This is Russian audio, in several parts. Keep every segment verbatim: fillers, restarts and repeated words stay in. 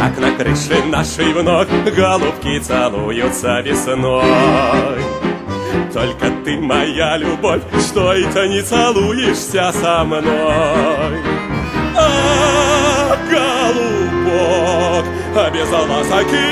как на крыше нашей вновь голубки целуются весной. Только ты, моя любовь, что это не целуешься со мной? А, голубок, без ласоки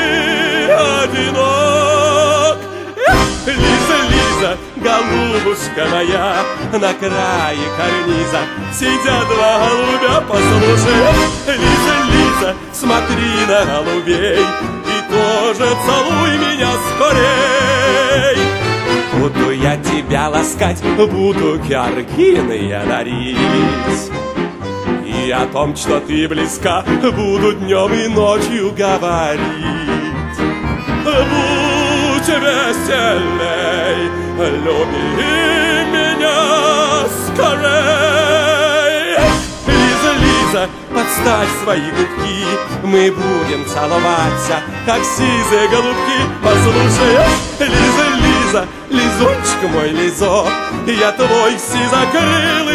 одинок. Лиза, Лиза, голубушка моя, на крае карниза сидят два голубя, послушай. Лиза, Лиза, смотри на голубей и тоже целуй меня скорей. Буду я тебя ласкать, буду киаргины я дарить, и о том, что ты близка, буду днем и ночью говорить. Будь веселей, люби меня скорей. Лиза, Лиза, подставь свои губки, мы будем целоваться, как сизые голубки. Послушай, Лиза, Лиза, лизочек мой лизок, я твой сизокрылый